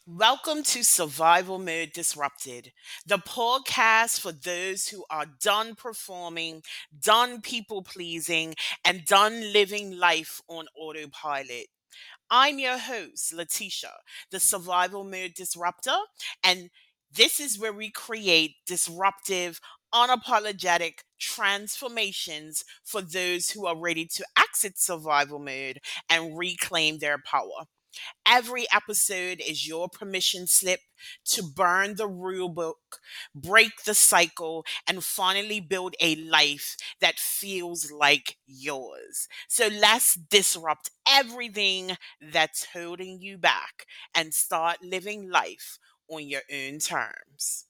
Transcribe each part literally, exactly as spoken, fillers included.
Welcome to Survival Mode Disrupted, the podcast for those who are done performing, done people pleasing, and done living life on autopilot. I'm your host, Letitia, the Survival Mode Disruptor, and this is where we create disruptive, unapologetic transformations for those who are ready to exit survival mode and reclaim their power. Every episode is your permission slip to burn the rule book, break the cycle, and finally build a life that feels like yours. So let's disrupt everything that's holding you back and start living life on your own terms.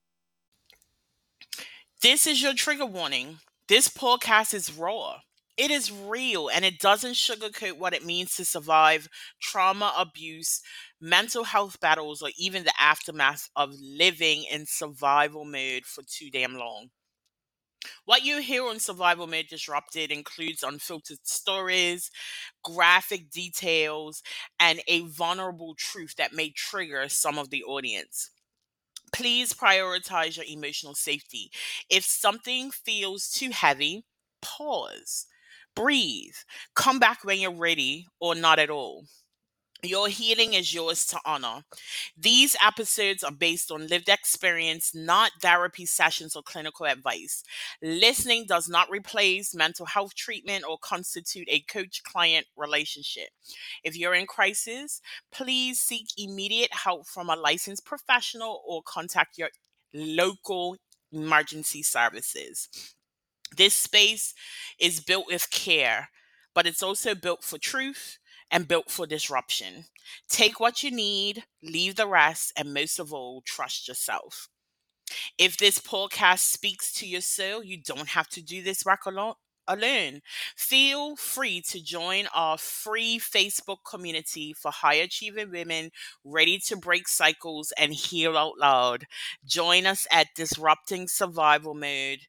This is your trigger warning. This podcast is raw. It is real and it doesn't sugarcoat what it means to survive trauma, abuse, mental health battles, or even the aftermath of living in survival mode for too damn long. What you hear on Survival Mode Disrupted includes unfiltered stories, graphic details, and a vulnerable truth that may trigger some of the audience. Please prioritize your emotional safety. If something feels too heavy, pause, breathe, come back when you're ready or not at all. Your healing is yours to honor. These episodes are based on lived experience, not therapy sessions or clinical advice. Listening does not replace mental health treatment or constitute a coach client relationship. If you're in crisis, please seek immediate help from a licensed professional or contact your local emergency services. This space is built with care, but it's also built for truth and built for disruption. Take what you need, leave the rest, and most of all, trust yourself. If this podcast speaks to your soul, you don't have to do this work alone. Alone. Feel free to join our free Facebook community for high achieving women ready to break cycles and heal out loud. Join us at Disrupting Survival Mode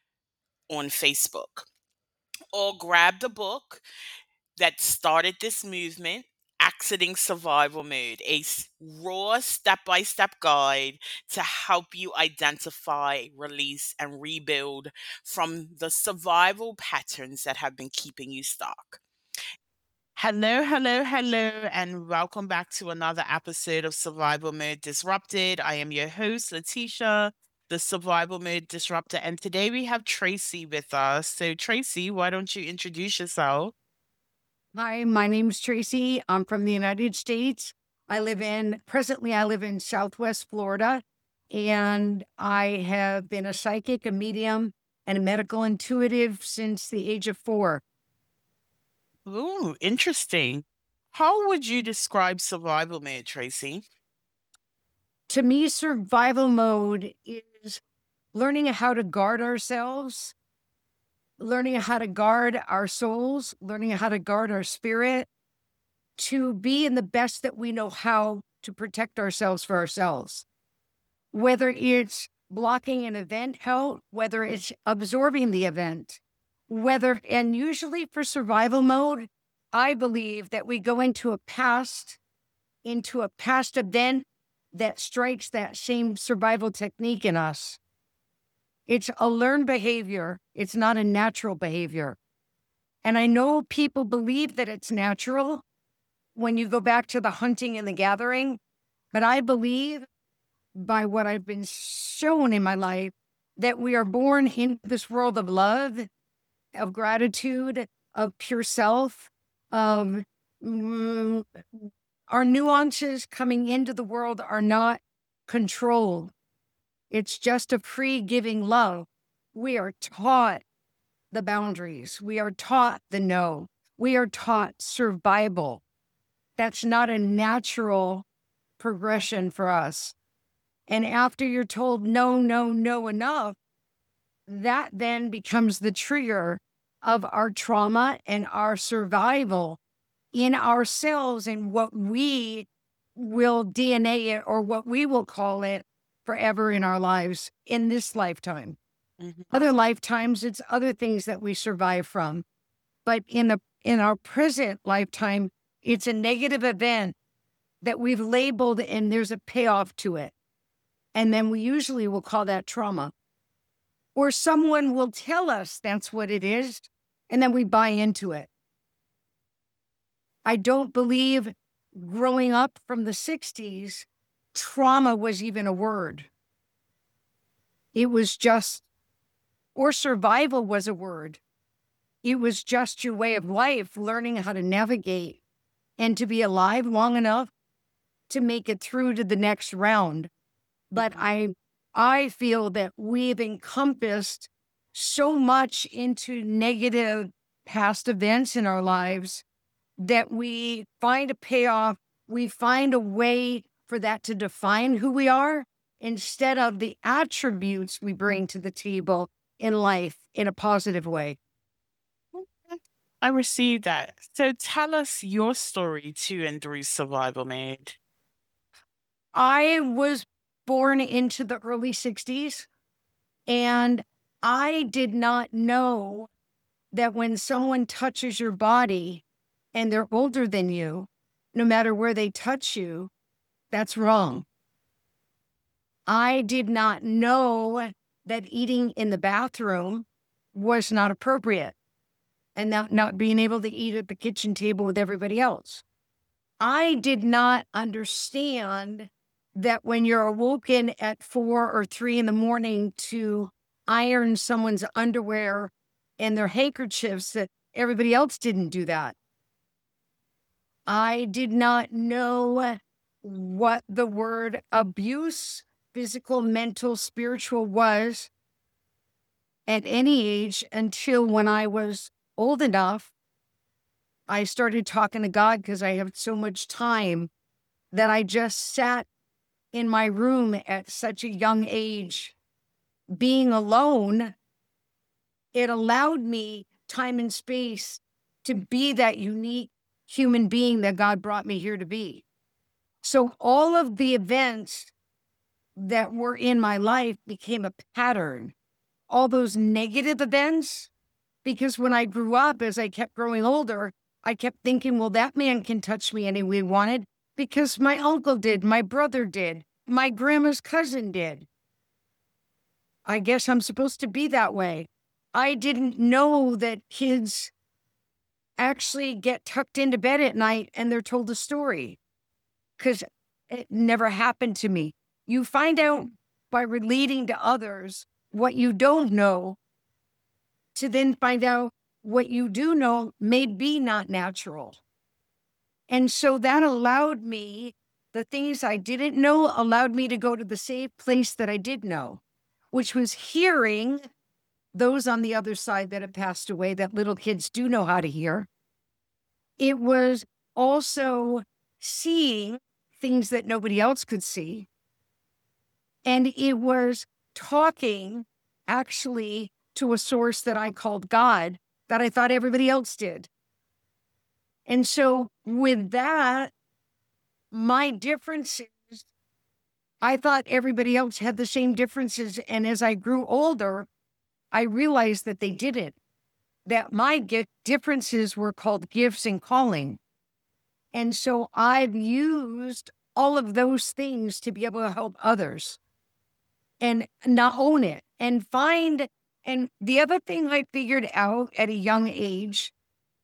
on Facebook, or grab the book that started this movement, Exiting Survival Mode, a s- raw step by step guide to help you identify, release, and rebuild from the survival patterns that have been keeping you stuck. Hello, hello, hello, and welcome back to another episode of Survival Mode Disrupted. I am your host, Letitia, the Survival Mode Disruptor, and today we have Tracy with us. So, Tracy, why don't you introduce yourself? Hi, my name's Tracy. I'm from the United States. I live in, presently, I live in Southwest Florida, and I have been a psychic, a medium, and a medical intuitive since the age of four. Ooh, interesting. How would you describe survival mode, Tracy? To me, survival mode is learning how to guard ourselves, learning how to guard our souls, learning how to guard our spirit, to be in the best that we know how to protect ourselves for ourselves. Whether it's blocking an event out, whether it's absorbing the event, whether, and usually for survival mode, I believe that we go into a past, into a past event that strikes that same survival technique in us. It's a learned behavior. It's not a natural behavior. And I know people believe that it's natural when you go back to the hunting and the gathering, but I believe by what I've been shown in my life that we are born in this world of love, of gratitude, of pure self, of mm, our nuances coming into the world are not controlled. It's just a free giving love. We are taught the boundaries. We are taught the no. We are taught survival. That's not a natural progression for us. And after you're told no, no, no enough, that then becomes the trigger of our trauma and our survival in ourselves and what we will D N A it or what we will call it forever in our lives in this lifetime. Mhm. Other lifetimes, it's other things that we survive from. But in the in our present lifetime, it's a negative event that we've labeled and there's a payoff to it. And then we usually will call that trauma. Or someone will tell us that's what it is, and then we buy into it. I don't believe growing up from the sixties, trauma was even a word. It was just, or survival was a word. It was just your way of life, learning how to navigate and to be alive long enough to make it through to the next round. But I, I feel that we've encompassed so much into negative past events in our lives that we find a payoff, we find a way for that to define who we are instead of the attributes we bring to the table in life in a positive way. I received that. So tell us your story to and through Survival Mode. I was born into the early sixties, and I did not know that when someone touches your body and they're older than you, no matter where they touch you, that's wrong. I did not know that eating in the bathroom was not appropriate and not, not being able to eat at the kitchen table with everybody else. I did not understand that when you're awoken at four or three in the morning to iron someone's underwear and their handkerchiefs, that everybody else didn't do that. I did not know what the word abuse, physical, mental, spiritual, was at any age until when I was old enough. I started talking to God because I had so much time that I just sat in my room at such a young age. Being alone, it allowed me time and space to be that unique human being that God brought me here to be. So all of the events that were in my life became a pattern. All those negative events, because when I grew up, as I kept growing older, I kept thinking, well, that man can touch me any way he wanted because my uncle did, my brother did, my grandma's cousin did. I guess I'm supposed to be that way. I didn't know that kids actually get tucked into bed at night and they're told a story because it never happened to me. You find out by relating to others what you don't know to then find out what you do know may be not natural. And so that allowed me, the things I didn't know allowed me to go to the safe place that I did know, which was hearing those on the other side that have passed away that little kids do know how to hear. It was also seeing things that nobody else could see. And it was talking actually to a source that I called God that I thought everybody else did. And so with that, my differences, I thought everybody else had the same differences. And as I grew older, I realized that they didn't, that my gi- differences were called gifts and calling. And so I've used all of those things to be able to help others and not own it and find. And the other thing I figured out at a young age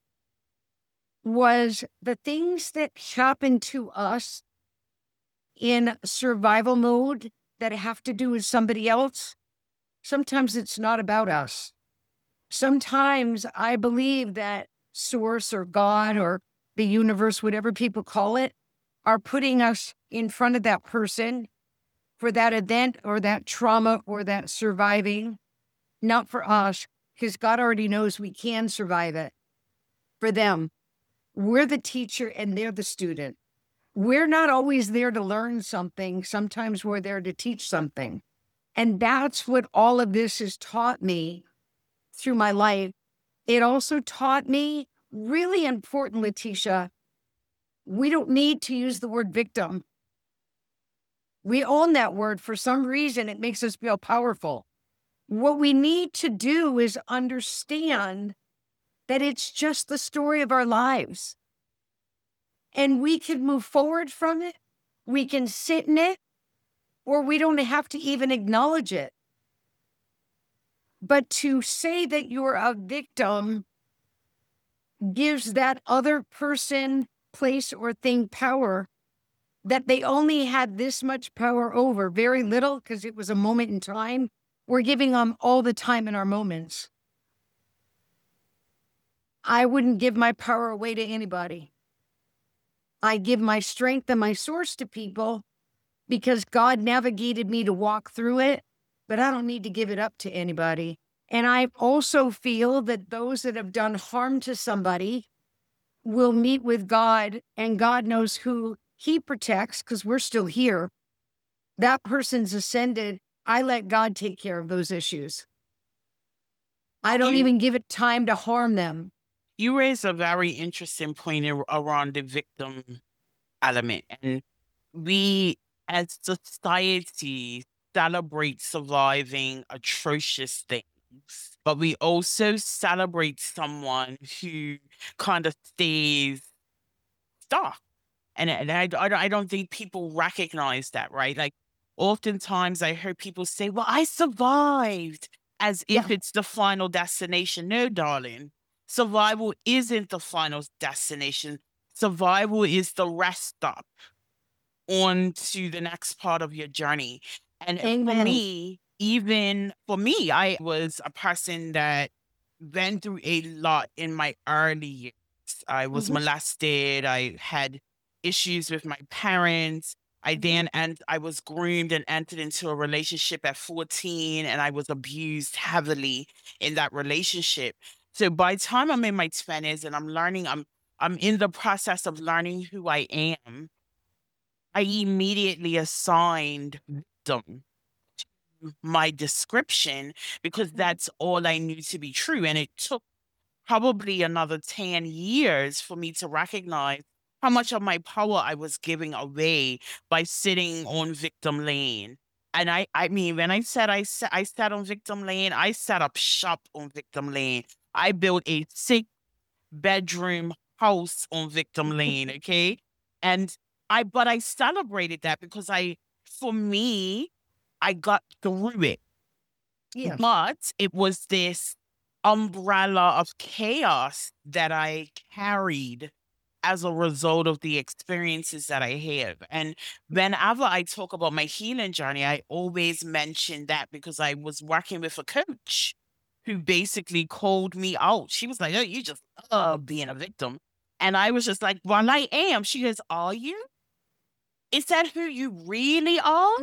was the things that happen to us in survival mode that have to do with somebody else. Sometimes it's not about us. Sometimes I believe that source or God or the universe, whatever people call it, are putting us in front of that person for that event or that trauma or that surviving, not for us, because God already knows we can survive it. For them, we're the teacher and they're the student. We're not always there to learn something. Sometimes we're there to teach something. And that's what all of this has taught me through my life. It also taught me, really important, Letitia, we don't need to use the word victim. We own that word. For some reason, it makes us feel powerful. What we need to do is understand that it's just the story of our lives. And we can move forward from it. We can sit in it, or we don't have to even acknowledge it. But to say that you're a victim gives that other person, place, or thing power that they only had this much power over, very little, because it was a moment in time. We're giving them all the time in our moments. I wouldn't give my power away to anybody. I give my strength and my source to people because God navigated me to walk through it, but I don't need to give it up to anybody. And I also feel that those that have done harm to somebody will meet with God, and God knows who he protects because we're still here. That person's ascended. I let God take care of those issues. I don't You, even give it time to harm them. you raise a very interesting point ar- around the victim element. And we, as society, celebrate surviving atrocious things, but we also celebrate someone who kind of stays stuck. And, and I, I, I don't think people recognize that, right? Like, oftentimes I heard people say, well, I survived, as if Yeah. it's the final destination. No, darling. Survival isn't the final destination. Survival is the rest stop on to the next part of your journey. And for Amen. me, even for me, I was a person that went through a lot in my early years. I was Mhm. molested. I had issues with my parents. I then and I was groomed and entered into a relationship at fourteen, and I was abused heavily in that relationship. So by the time I'm in my twenties and I'm learning, I'm I'm in the process of learning who I am. I immediately assigned victim to my description because that's all I knew to be true. And it took probably another ten years for me to recognize how much of my power I was giving away by sitting on victim lane. And I, I mean, when I said I sat, I sat on victim lane, I set up shop on victim lane. I built a six bedroom house on victim lane, okay? And I, but I celebrated that because I, for me, I got through it. Yes. But it was this umbrella of chaos that I carried as a result of the experiences that I have. And whenever I talk about my healing journey, I always mention that because I was working with a coach who basically called me out. She was like, oh, you just love being a victim. And I was just like, well, I am. She goes, are you? Is that who you really are?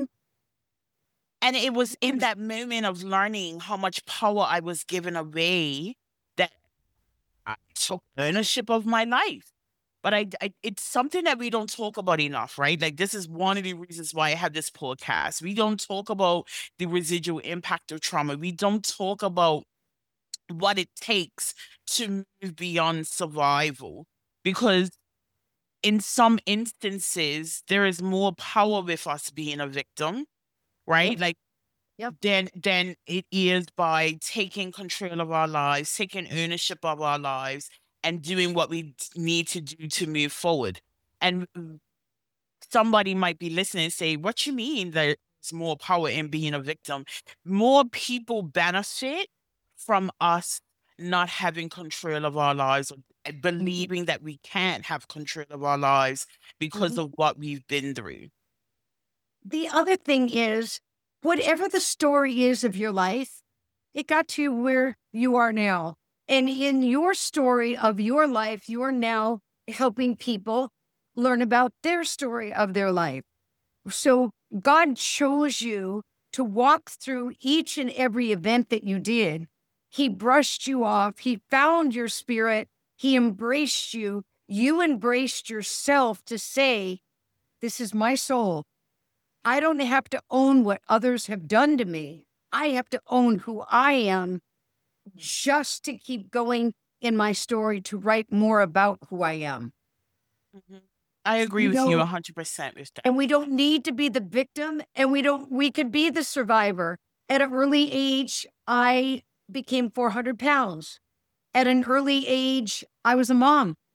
And it was in that moment of learning how much power I was giving away that I took ownership of my life. But I, I, it's something that we don't talk about enough, right? Like, this is one of the reasons why I have this podcast. We don't talk about the residual impact of trauma. We don't talk about what it takes to move beyond survival, because in some instances, there is more power with us being a victim, right? Yep. Like, Yep. then then it is by taking control of our lives, taking ownership of our lives, and doing what we d- need to do to move forward. And mm, somebody might be listening and say, what you mean there's more power in being a victim? More people benefit from us not having control of our lives, or uh, Mhm. believing that we can't have control of our lives because Mhm. of what we've been through. The other thing is, whatever the story is of your life, it got you where you are now. And in your story of your life, you're now helping people learn about their story of their life. So God chose you to walk through each and every event that you did. He brushed you off. He found your spirit. He embraced you. You embraced yourself to say, this is my soul. I don't have to own what others have done to me. I have to own who I am just to keep going in my story to write more about who I am. Mhm. I agree You with you know, one hundred percent with that. and we don't need to be the victim, and we don't, we could be the survivor. At an early age, I became four hundred pounds. At an early age, I was a mom.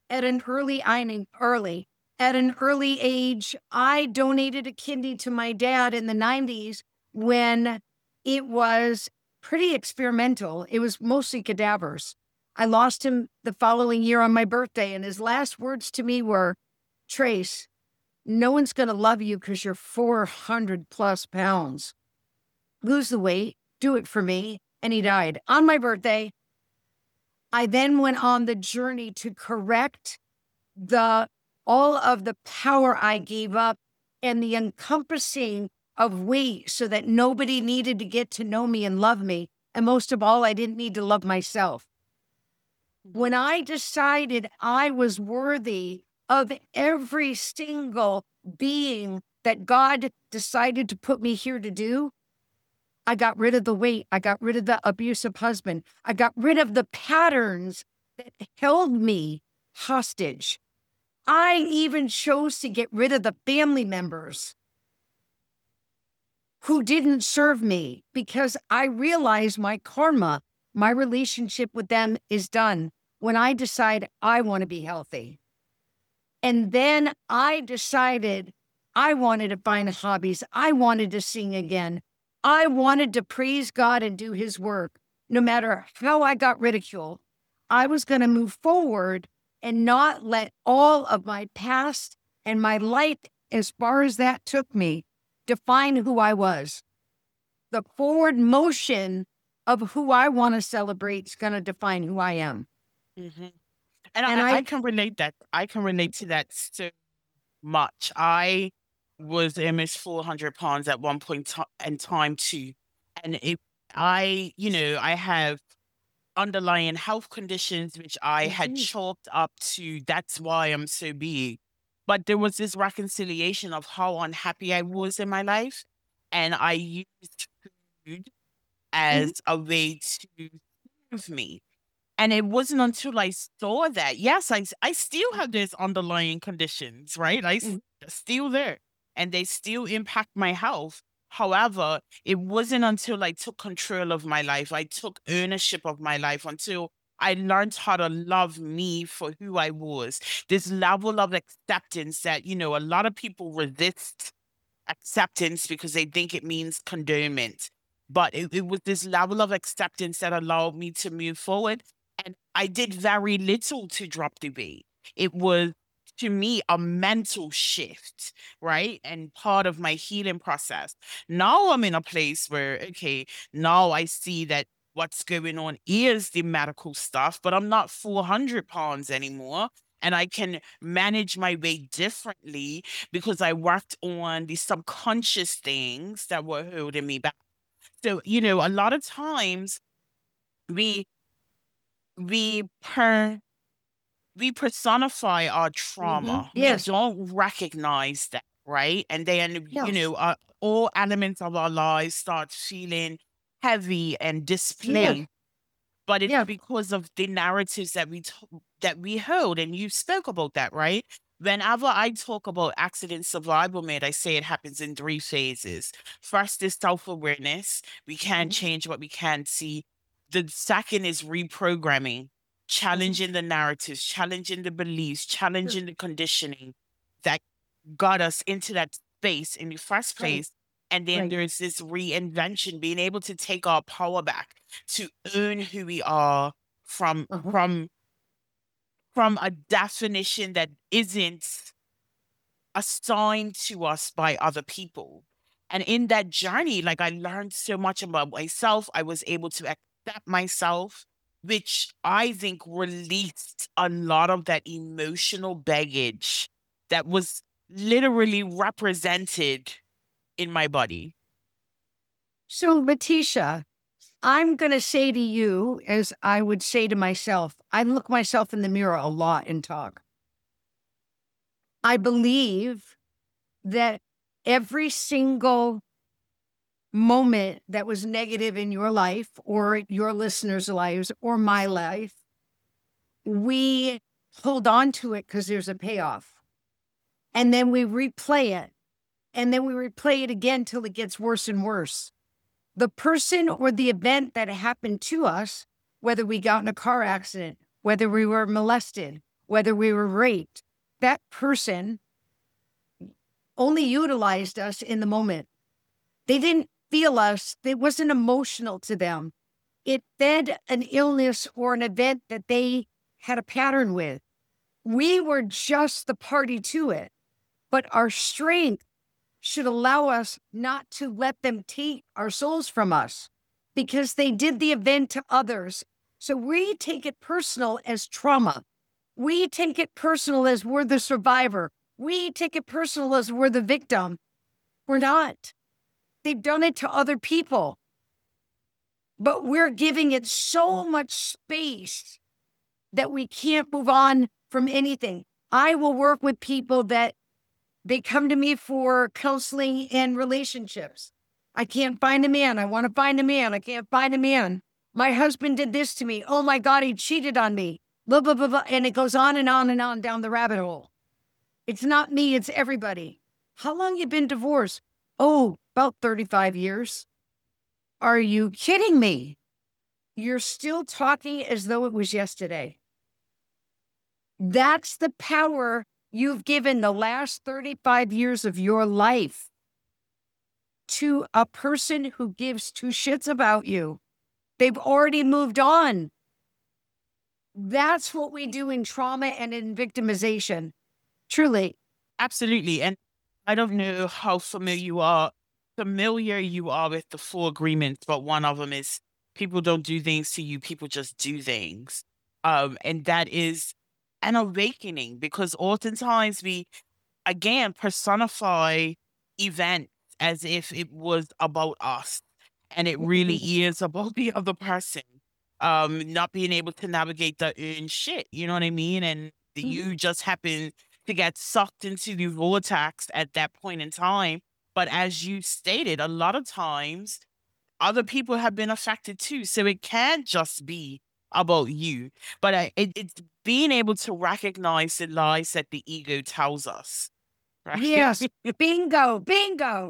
at an early, I mean, early, at an early age. I donated a kidney to my dad in the nineties when it was pretty experimental. It was mostly cadavers. I lost him the following year on my birthday, and his last words to me were, Trace, no one's going to love you because you're four hundred plus pounds. Lose the weight, do it for me. And he died on my birthday. I then went on the journey to correct the all of the power I gave up and the encompassing of weight so that nobody needed to get to know me and love me. And most of all, I didn't need to love myself. When I decided I was worthy of every single being that God decided to put me here to do, I got rid of the weight. I got rid of the abusive husband. I got rid of the patterns that held me hostage. I even chose to get rid of the family members who didn't serve me because I realized my karma, my relationship with them is done when I decide I want to be healthy. And then I decided I wanted to find hobbies. I wanted to sing again. I wanted to praise God and do his work. No matter how I got ridiculed, I was going to move forward and not let all of my past and my life, as far as that took me, define who I was. The forward motion of who I want to celebrate is going to define who I am. Mm-hmm. And, And I, I- I can relate that. I can relate to that so much. I was almost four hundred pounds at one point ti- in time too. And it, I, you know, I have underlying health conditions, which I had Mhm. chalked up to, that's why I'm so big. But there was this reconciliation of how unhappy I was in my life. And I used food as a way to soothe me. And it wasn't until I saw that, yes, I, s- I still have those underlying conditions, right? I s- Mhm. still there and they still impact my health. However, it wasn't until I took control of my life, I took ownership of my life until I learned how to love me for who I was. This level of acceptance that, you know, a lot of people resist acceptance because they think it means condonment. But it, it was this level of acceptance that allowed me to move forward. And I did very little to drop the weight. It was, to me, a mental shift, right? And part of my healing process. Now I'm in a place where, okay, now I see that what's going on is the medical stuff, but I'm not four hundred pounds anymore. And I can manage my weight differently because I worked on the subconscious things that were holding me back. So, you know, a lot of times we we per we personify our Mhm. trauma. We Yes. don't recognize that, right? And then, you Yes. know, uh, all elements of our lives start feeling heavy and Yes. displaced. But it's Yeah. because of the narratives that we t- that we hold, and you spoke about that, right? Whenever I talk about accident survival mode, I say it happens in three phases. First is self-awareness. We can't Mhm. change what we can't see. The second is reprogramming, challenging the narratives, challenging the beliefs, challenging the conditioning that got us into that space in the first Right. place. And then Right. there's this reinvention, being able to take our power back, to own who we are from Uh-huh. from from a definition that isn't assigned to us by other people. And in that journey, like, I learned so much about myself. I was able to accept myself, which I think released a lot of that emotional baggage that was literally represented in my body. So, Letitia, I'm going to say to you, as I would say to myself, I look myself in the mirror a lot and talk. I believe that every single moment that was negative in your life or your listeners' lives or my life, we hold on to it because there's a payoff. And then we replay it. And then we replay it again till it gets worse and worse. The person or the event that happened to us, whether we got in a car accident, whether we were molested, whether we were raped, that person only utilized us in the moment. They didn't feel us. It wasn't emotional to them. It fed an illness or an event that they had a pattern with. We were just the party to it, but our strength should allow us not to let them take our souls from us because they did the event to others. So we take it personal as trauma. We take it personal as we're the survivor. We take it personal as we're the victim. We're not. They've done it to other people, but we're giving it so much space that we can't move on from anything. I will work with people that they come to me for counseling and relationships. I can't find a man. I want to find a man. I can't find a man. My husband did this to me. Oh my God, he cheated on me. Blah, blah, blah, blah. And it goes on and on and on down the rabbit hole. It's not me, it's everybody. How long you been divorced? Oh, about thirty-five years. Are you kidding me? You're still talking as though it was yesterday. That's the power you've given the last thirty-five years of your life to a person who gives two shits about you. They've already moved on. That's what we do in trauma and in victimization. Truly. Absolutely. And I don't know how familiar you are familiar you are with the four agreements, but one of them is people don't do things to you, people just do things. Um, and that is an awakening because oftentimes we again personify events as if it was about us and it really is about the other person um not being able to navigate their own shit, you know what I mean? And you just happen to get sucked into the vortex at that point in time. But as you stated, a lot of times other people have been affected too, so it can't just be about you. But I, it, it's being able to recognize the lies that the ego tells us, right? Yes. Bingo. Bingo.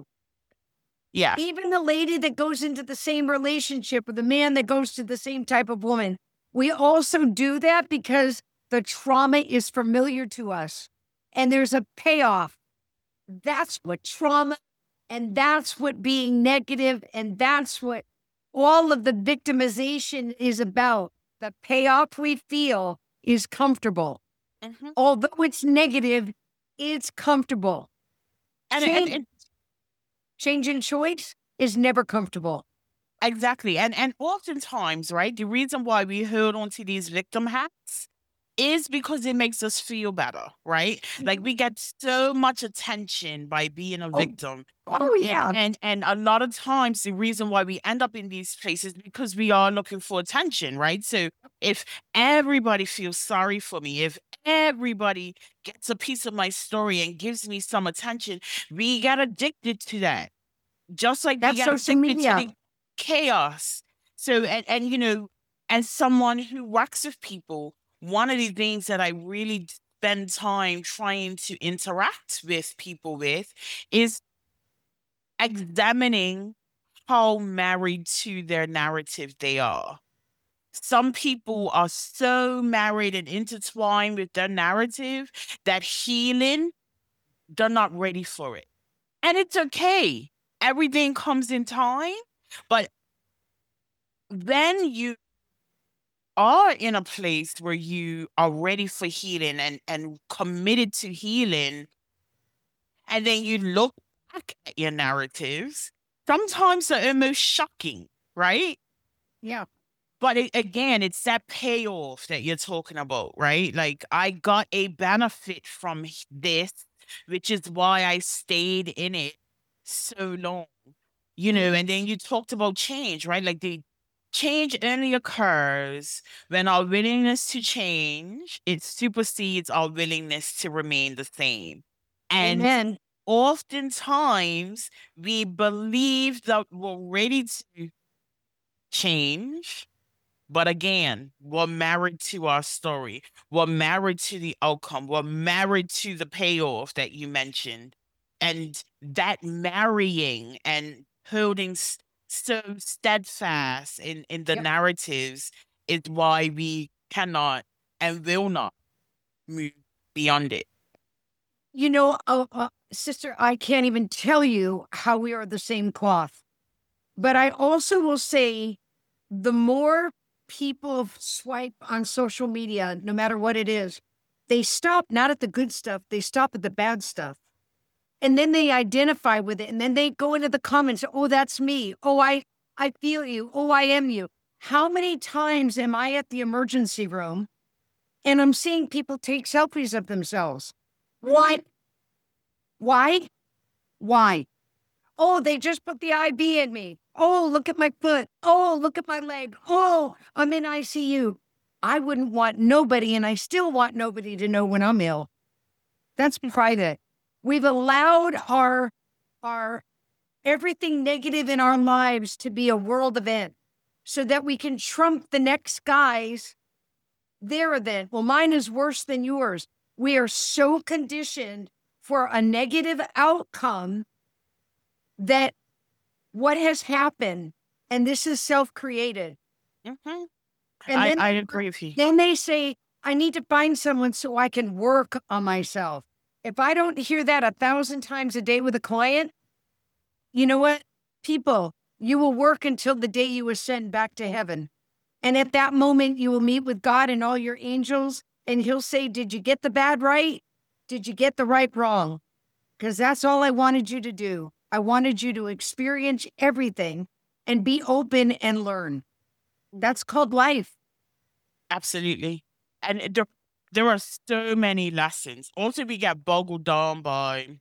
Yeah. Even the lady that goes into the same relationship or the man that goes to the same type of woman, we also do that because the trauma is familiar to us and there's a payoff. That's what trauma and that's what being negative and that's what all of the victimization is about. The payoff we feel is comfortable. Mm-hmm. Although it's negative, it's comfortable. And, Change, and, and change in choice is never comfortable. exactly. And and oftentimes, right, the reason why we hold on to these victim hats is because it makes us feel better, right? Like we get so much attention by being a Oh, victim. oh yeah. And and a lot of times the reason why we end up in these places because we are looking for attention, right? So if everybody feels sorry for me, if everybody gets a piece of my story and gives me some attention, we get addicted to that. Just like we That's get social addicted to media. the chaos. So and and you know, as someone who works with people, one of the things that I really spend time trying to interact with people with is examining how married to their narrative they are. Some people are so married and intertwined with their narrative that healing, they're not ready for it. And it's okay. Everything comes in time. But then you are in a place where you are ready for healing and, and committed to healing, and then you look back at your narratives, sometimes they're almost shocking, right? Yeah. But it, again, it's that payoff that you're talking about, right? Like I got a benefit from h- this, which is why I stayed in it so long, you know. And then you talked about change, right? Like the change only occurs when our willingness to change, it supersedes our willingness to remain the same. And Amen. oftentimes we believe that we're ready to change, but again, we're married to our story. We're married to the outcome. We're married to the payoff that you mentioned. And that marrying and holding s- so steadfast in, in the Yep. narratives is why we cannot and will not move beyond it. You know, uh, uh, sister, I can't even tell you how we are the same cloth. But I also will say the more people swipe on social media, no matter what it is, they stop not at the good stuff, they stop at the bad stuff. And then they identify with it. And then they go into the comments, oh, that's me. Oh, I, I feel you. Oh, I am you. How many times am I at the emergency room and I'm seeing people take selfies of themselves? Why? Why? Why? Oh, they just put the I V in me. Oh, look at my foot. Oh, look at my leg. Oh, I'm in I C U. I wouldn't want nobody, and I still want nobody to know when I'm ill. That's private. We've allowed our, our everything negative in our lives to be a world event so that we can trump the next guy's their event. Well, mine is worse than yours. We are so conditioned for a negative outcome that what has happened, and this is self-created. Mm-hmm. And I, then, I agree with you. then they say, I need to find someone so I can work on myself. If I don't hear that a thousand times a day with a client, you know what? People, you will work until the day you ascend back to heaven. And at that moment, you will meet with God and all your angels, and he'll say, did you get the bad right? Did you get the right wrong? Because that's all I wanted you to do. I wanted you to experience everything and be open and learn. That's called life. Absolutely. And it- there, there are so many lessons. Also, we get boggled down by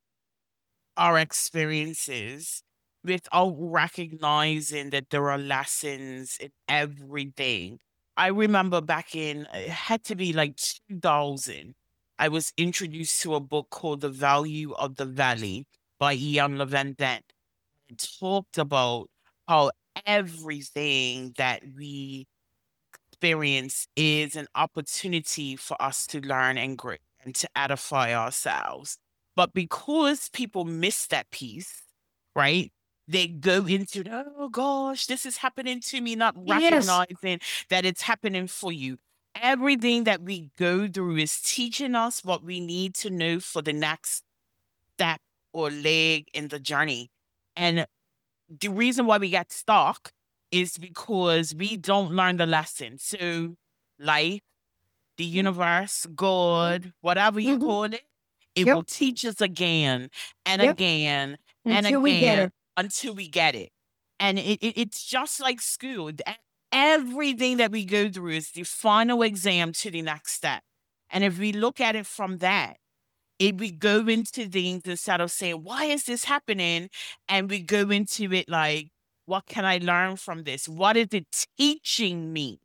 our experiences without recognizing that there are lessons in everything. I remember back in, it had to be like two thousand, I was introduced to a book called The Value of the Valley by Ian Levin Dent. It talked about how everything that we experience is an opportunity for us to learn and grow and to edify ourselves. But because people miss that piece, right? They go into, oh gosh, this is happening to me, not Yes. recognizing that it's happening for you. Everything that we go through is teaching us what we need to know for the next step or leg in the journey. And the reason why we get stuck is because we don't learn the lesson. So, life, the universe, God, whatever you Mm-hmm. call it, it Yep. will teach us again and Yep. again and Until we get again it. until we get it. And it, it it's just like school. E- Everything that we go through is the final exam to the next step. And if we look at it from that, it we go into things instead of saying, why is this happening? And we go into it like, what can I learn from this? What is it teaching me?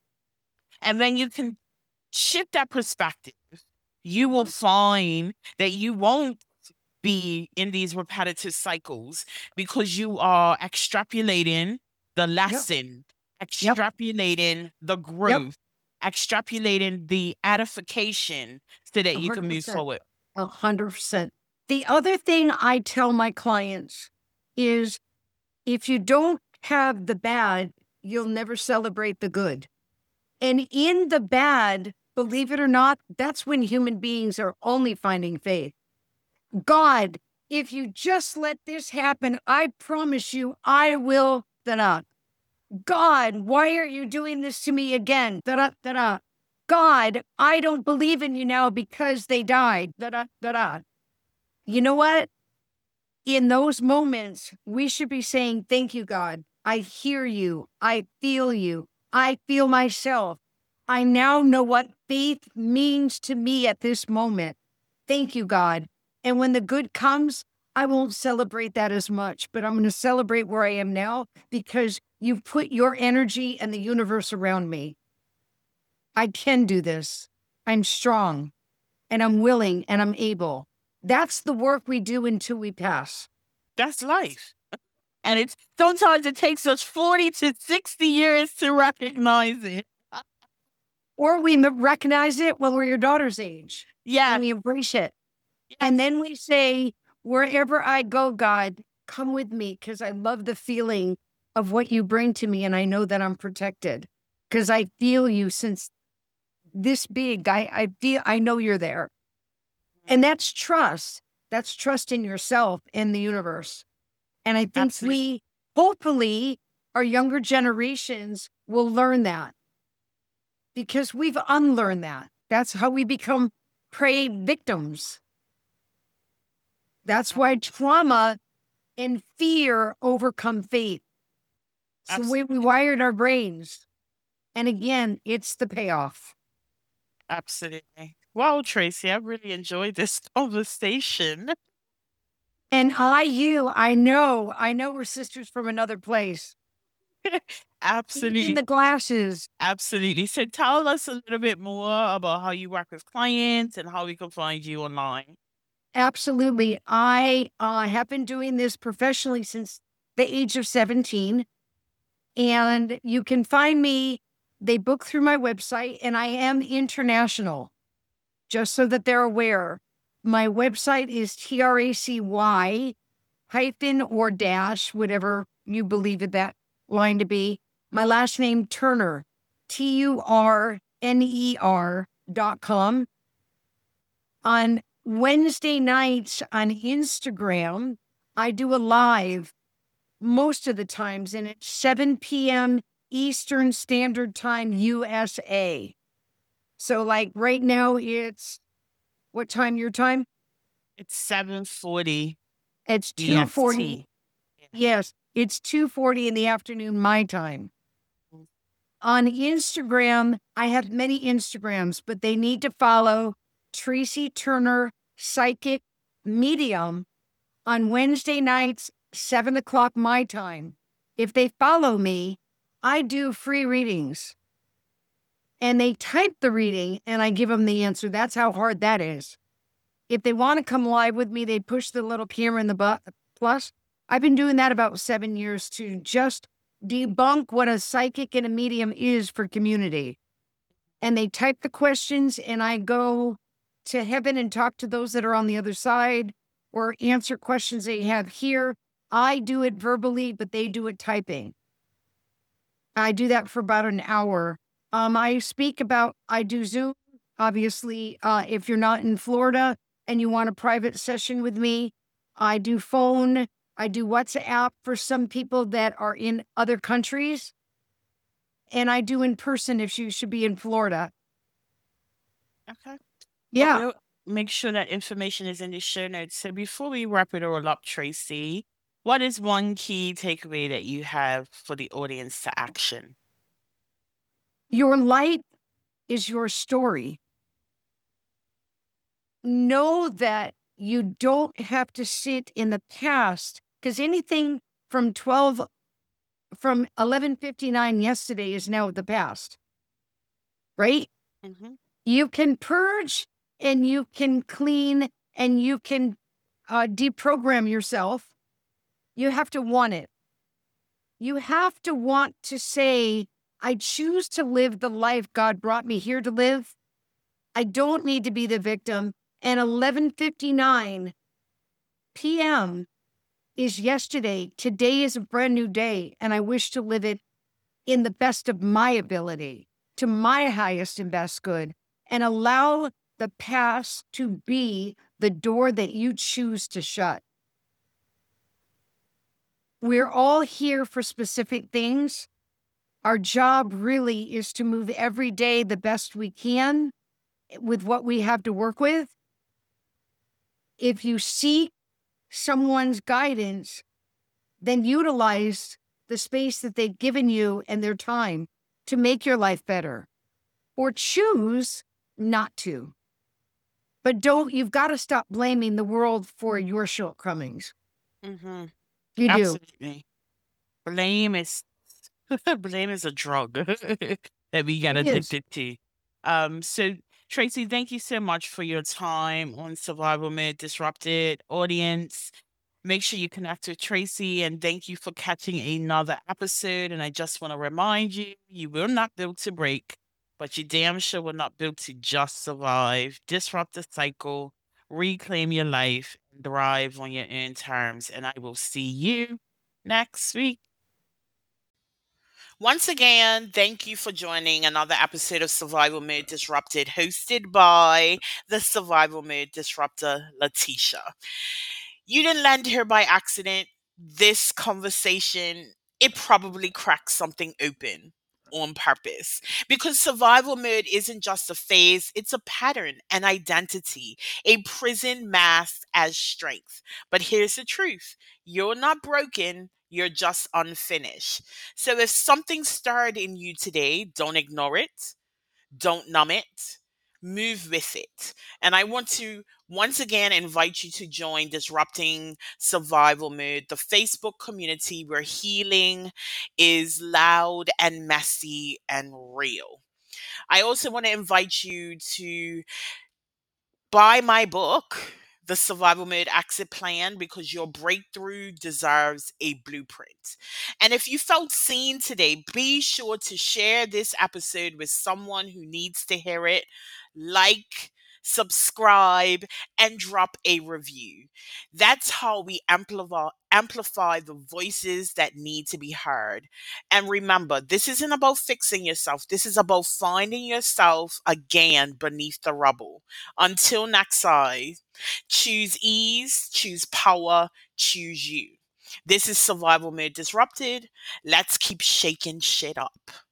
And then you can shift that perspective. You will find that you won't be in these repetitive cycles because you are extrapolating the Yep. lesson, Yep. extrapolating the Yep. growth, extrapolating the edification so that A you can hundred move percent. forward. A hundred percent. The other thing I tell my clients is if you don't have the bad, you'll never celebrate the good. And in the bad, believe it or not, that's when human beings are only finding faith. God, if you just let this happen, I promise you, I will. Da-da. God, why are you doing this to me again? Da-da, da-da. God, I don't believe in you now because they died. Da-da, da-da. You know what? In those moments, we should be saying, thank you, God. I hear you. I feel you. I feel myself. I now know what faith means to me at this moment. Thank you, God. And when the good comes, I won't celebrate that as much, but I'm going to celebrate where I am now because you've put your energy and the universe around me. I can do this. I'm strong and I'm willing and I'm able. That's the work we do until we pass. That's life. And it's sometimes it takes us forty to sixty years to recognize it. Or we m- recognize it when we're your daughter's age Yeah. and we embrace it. Yes. And then we say, wherever I go, God, come with me because I love the feeling of what you bring to me. And I know that I'm protected because I feel you since this big. I, I feel, I know you're there. And that's trust. That's trust in yourself and the universe. And I think Absolutely. we, hopefully, our younger generations will learn that because we've unlearned that. That's how we become prey victims. That's why trauma and fear overcome faith. So we, we wired our brains. And again, it's the payoff. Absolutely. Wow, Tracy, I really enjoyed this conversation. And I, you, I know, I know we're sisters from another place. In Absolutely. the glasses. Absolutely. So tell us a little bit more about how you work with clients and how we can find you online. Absolutely. I uh, have been doing this professionally since the age of seventeen. And you can find me, they book through my website, and I am international, just so that they're aware. My website is T R A C Y hyphen or dash, whatever you believe it that line to be. My last name, Turner, T U R N E R dot com. On Wednesday nights on Instagram, I do a live most of the times, and it's seven p.m. Eastern Standard Time, U S A. So like right now, it's what time your time? It's seven forty It's E two S forty. T. Yes, it's two forty in the afternoon, my time. Mm. On Instagram, I have many Instagrams, but they need to follow Tracy Turner Psychic Medium on Wednesday nights, seven o'clock my time. If they follow me, I do free readings. And they type the reading and I give them the answer. That's how hard that is. If they want to come live with me, they push the little camera in the butt plus. I've been doing that about seven years to just debunk what a psychic and a medium is for community. And they type the questions and I go to heaven and talk to those that are on the other side or answer questions they have here. I do it verbally, but they do it typing. I do that for about an hour. Um, I speak about, I do Zoom, obviously. Uh, if you're not in Florida and you want a private session with me, I do phone, I do WhatsApp for some people that are in other countries. And I do in person if you should be in Florida. Okay. Yeah. Well, we'll make sure that information is in the show notes. So before we wrap it all up, Tracy, what is one key takeaway that you have for the audience to action? Your life is your story. Know that you don't have to sit in the past because anything from twelve, from eleven fifty-nine yesterday is now the past, right? Mm-hmm. You can purge and you can clean and you can uh, deprogram yourself. You have to want it. You have to want to say, I choose to live the life God brought me here to live. I don't need to be the victim. And eleven fifty-nine p.m. is yesterday. Today is a brand new day, and I wish to live it in the best of my ability, to my highest and best good, and allow the past to be the door that you choose to shut. We're all here for specific things. Our job really is to move every day the best we can with what we have to work with. If you seek someone's guidance, then utilize the space that they've given you and their time to make your life better, or choose not to. But don't, you've got to stop blaming the world for your shortcomings. Mm-hmm. You do. Absolutely. Blame is blame is a drug that we get It is. addicted to. Um, so Tracy, thank you so much for your time on Survival Mode Disrupted. Audience, make sure you connect with Tracy, and thank you for catching another episode. And I just want to remind you, you will not build to break, but you damn sure will not build to just survive. Disrupt the cycle, reclaim your life, and thrive on your own terms. And I will see you next week. Once again, thank you for joining another episode of Survival Mode Disrupted, hosted by the Survival Mode Disruptor, Letitia. You didn't land here by accident. This conversation, it probably cracked something open on purpose, because survival mode isn't just a phase, it's a pattern, an identity, a prison masked as strength. But here's the truth: you're not broken, you're just unfinished. So if something stirred in you today, don't ignore it, don't numb it, move with it. And I want to once again invite you to join Disrupting Survival Mode, the Facebook community where healing is loud and messy and real. I also want to invite you to buy my book, The Survival Mode Exit Plan, because your breakthrough deserves a blueprint. And if you felt seen today, be sure to share this episode with someone who needs to hear it. Like, subscribe, and drop a review. That's how we amplify amplify the voices that need to be heard. And remember, this isn't about fixing yourself. This is about finding yourself again beneath the rubble. Until next time, choose ease, choose power, choose you. This is Survival Mode Disrupted. Let's keep shaking shit up.